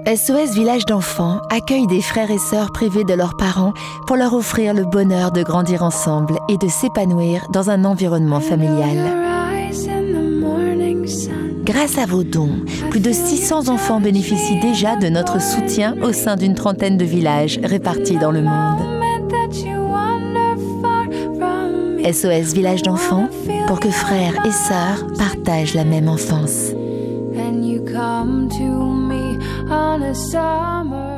SOS Village d'enfants accueille des frères et sœurs privés de leurs parents pour leur offrir le bonheur de grandir ensemble et de s'épanouir dans un environnement familial. Grâce à vos dons, plus de 600 enfants bénéficient déjà de notre soutien au sein d'une trentaine de villages répartis dans le monde. SOS Village d'enfants, pour que frères et sœurs partagent la même enfance. And you come to me on a summer